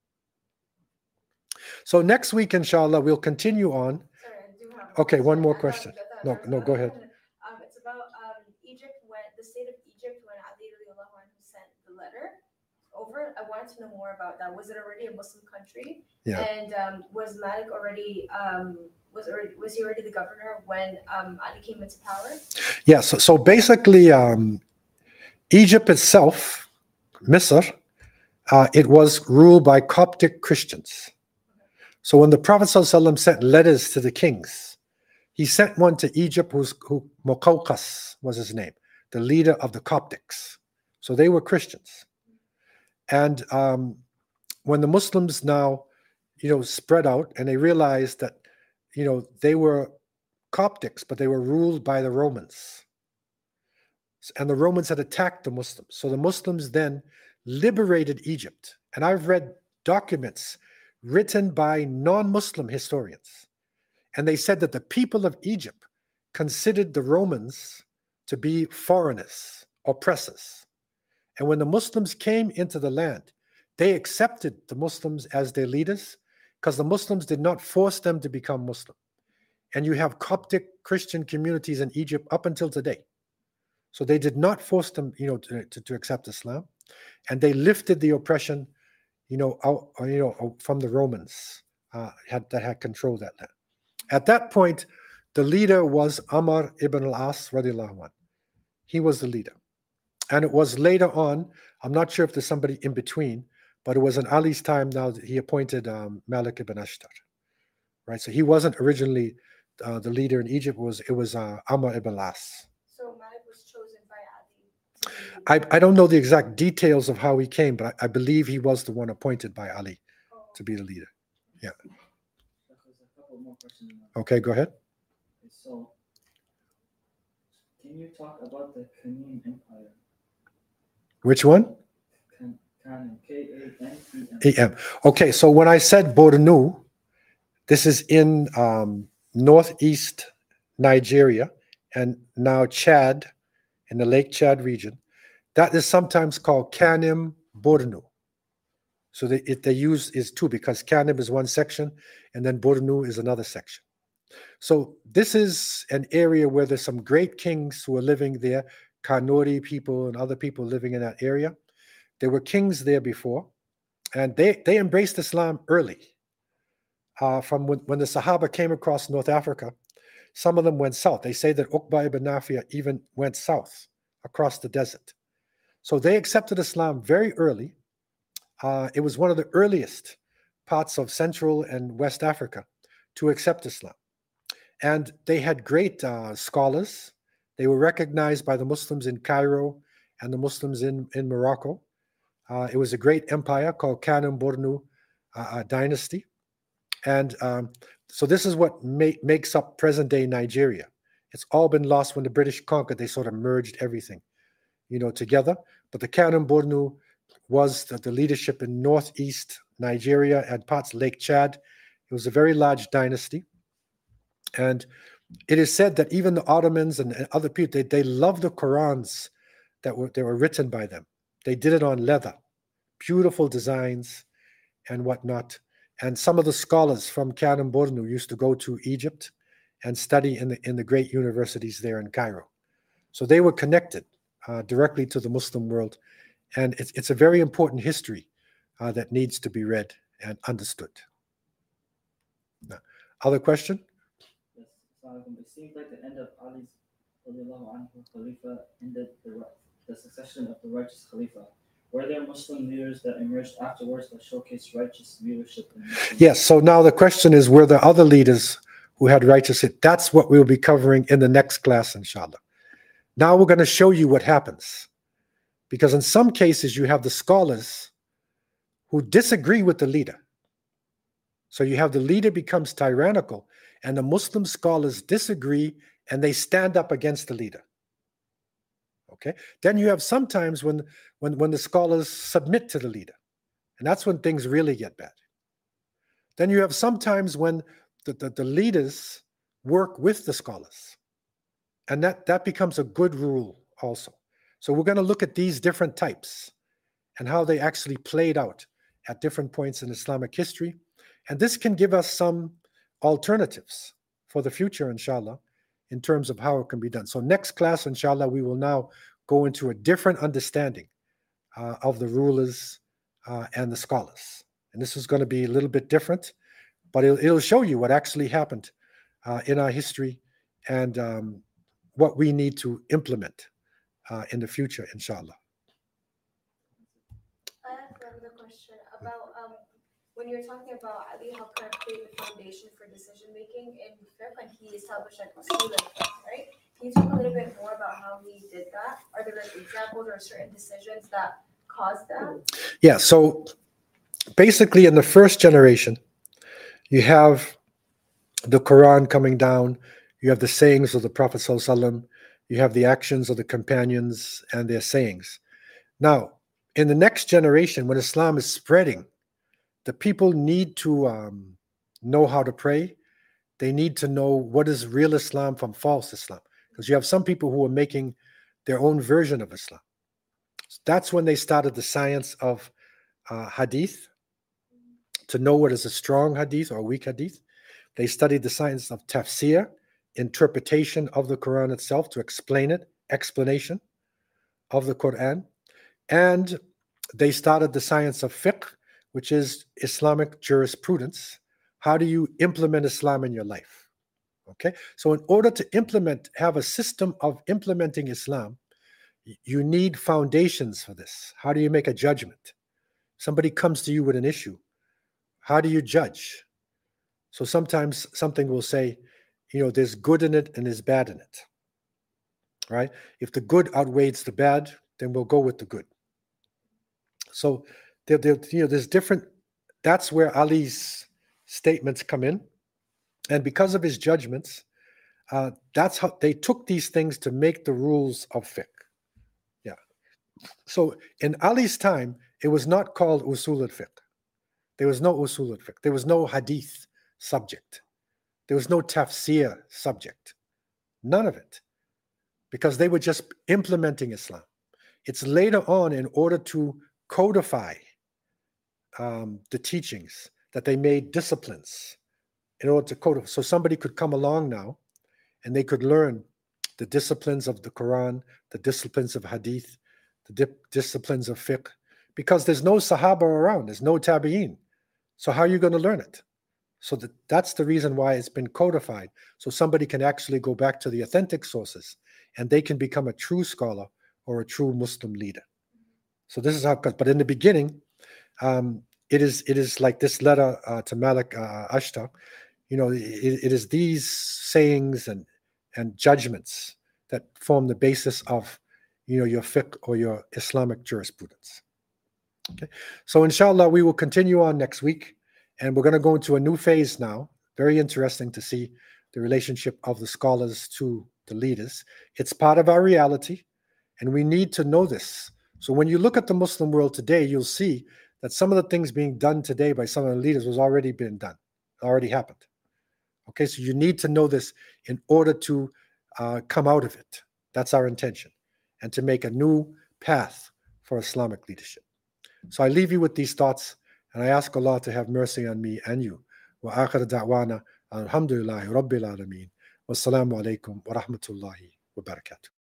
So next week, inshallah, we'll continue on.
Sorry, I do have
Okay, one more question. No, go ahead.
It's about Egypt, when the state of Egypt, when Ali radiallahu anhu sent the letter over. I wanted to know more about that. Was it already a Muslim country?
Yeah.
And was Malik already was he already the governor when Ali came into power?
Yeah. So basically, Egypt itself, Misr, it was ruled by Coptic Christians. So when the Prophet ﷺ sent letters to the kings, he sent one to Egypt who Muqawqas was his name, the leader of the Coptics. So they were Christians. And when the Muslims now, spread out, and they realized that, they were Coptics, but they were ruled by the Romans. And the Romans had attacked the Muslims. So the Muslims then liberated Egypt. And I've read documents written by non-Muslim historians. And they said that the people of Egypt considered the Romans to be foreigners, oppressors. And when the Muslims came into the land, they accepted the Muslims as their leaders because the Muslims did not force them to become Muslim. And you have Coptic Christian communities in Egypt up until today. So they did not force them, to accept Islam. And they lifted the oppression, from the Romans that had controlled that land. At that point, the leader was Amr ibn al-As radiallahu anhu. He was the leader. And it was later on, I'm not sure if there's somebody in between, but it was in Ali's time now that he appointed Malik ibn Ashtar. Right? So he wasn't originally the leader in Egypt. It was Amr ibn al-As.
So Malik was chosen by Ali.
I don't know the exact details of how he came, but I believe he was the one appointed by Ali to be the leader. Yeah.
There's a couple more questions.
Okay, go ahead.
Okay, so, can you talk about the Kanem Empire?
Which one?
Kanem, K-A-N-E-M.
AM. Okay, so when I said Bornu, this is in northeast Nigeria and now Chad, in the Lake Chad region. That is sometimes called Kanem Bornu. So they use is two, because Kanem is one section and then Bornu is another section. So this is an area where there's some great kings who are living there, Kanuri people and other people living in that area. There were kings there before, and they embraced Islam early. From when the Sahaba came across North Africa, some of them went south. They say that Uqba ibn Nafi even went south across the desert. So they accepted Islam very early. It was one of the earliest parts of Central and West Africa to accept Islam. And they had great scholars. They were recognized by the Muslims in Cairo and the Muslims in Morocco. It was a great empire called Kanem Bornu dynasty. And so this is what makes up present-day Nigeria. It's all been lost when the British conquered. They sort of merged everything, together. But the Kanem Bornu was the leadership in northeast Nigeria and parts of Lake Chad. It was a very large dynasty. And it is said that even the Ottomans and other people, they loved the Qurans that were written by them. They did it on leather, beautiful designs and whatnot. And some of the scholars from Kanem Bornu used to go to Egypt and study in the great universities there in Cairo. So they were connected directly to the Muslim world. And it's a very important history that needs to be read and understood. Now, other question?
Yes, it seems like the end of Ali's Khalifa ended the succession of the righteous Khalifa. Were there Muslim leaders that emerged afterwards that showcased righteous leadership?
Yes, so now the question is, were there other leaders who had righteousness? That's what we'll be covering in the next class, inshallah. Now we're going to show you what happens. Because in some cases, you have the scholars who disagree with the leader. So you have the leader becomes tyrannical, and the Muslim scholars disagree, and they stand up against the leader. Okay. Then you have sometimes when the scholars submit to the leader, and that's when things really get bad. Then you have sometimes when the leaders work with the scholars, and that becomes a good rule also. So we're going to look at these different types and how they actually played out at different points in Islamic history. And this can give us some alternatives for the future, inshallah, in terms of how it can be done. So next class, inshallah, we will now go into a different understanding of the rulers and the scholars. And this is going to be a little bit different, but it'll show you what actually happened in our history and what we need to implement in the future, inshallah.
I have another question about when you're talking about Ali Hakam created the foundation for decision making in fiqh, and he established like usul al-fiqh, right? Can you talk a little bit more about how he did that? Are there like examples or certain decisions that caused that?
Yeah, so basically in the first generation, you have the Quran coming down, you have the sayings of the Prophet ﷺ, you have the actions of the companions and their sayings. Now, in the next generation, when Islam is spreading, the people need to know how to pray. They need to know what is real Islam from false Islam. Because you have some people who are making their own version of Islam. So that's when they started the science of hadith, to know what is a strong hadith or a weak hadith. They studied the science of tafsir, interpretation of the Quran itself, to explain it, explanation of the Quran. And they started the science of fiqh, which is Islamic jurisprudence. How do you implement Islam in your life? Okay, so in order to have a system of implementing Islam, you need foundations for this. How do you make a judgment? Somebody comes to you with an issue. How do you judge? So sometimes something will say, there's good in it and there's bad in it, right? If the good outweighs the bad, then we'll go with the good. So there's different. That's where Ali's statements come in, and because of his judgments, that's how they took these things to make the rules of fiqh. Yeah. So in Ali's time, it was not called usul al-fiqh. There was no usul al-fiqh. There was no hadith subject. There was no tafsir subject. None of it. Because they were just implementing Islam. It's later on, in order to codify the teachings, that they made disciplines in order to codify. So somebody could come along now and they could learn the disciplines of the Quran, the disciplines of hadith, the disciplines of fiqh, because there's no Sahaba around, there's no Tabi'een. So how are you going to learn it? So that's the reason why it's been codified, so somebody can actually go back to the authentic sources and they can become a true scholar or a true Muslim leader. So this is how, but in the beginning, it is like this letter to Malik Ashtar, it is these sayings and judgments that form the basis of, your fiqh or your Islamic jurisprudence. Okay, so inshallah, we will continue on next week, and we're going to go into a new phase now. Very interesting to see the relationship of the scholars to the leaders. It's part of our reality, and we need to know this. So when you look at the Muslim world today, you'll see that some of the things being done today by some of the leaders was already been done, already happened. Okay, so you need to know this in order to come out of it. That's our intention, and to make a new path for Islamic leadership. So I leave you with these thoughts, and I ask Allah to have mercy on me and you. Wa akhir da'wana alhamdulillahi rabbil alameen. Wassalamu alaikum wa rahmatullahi wa barakatuh.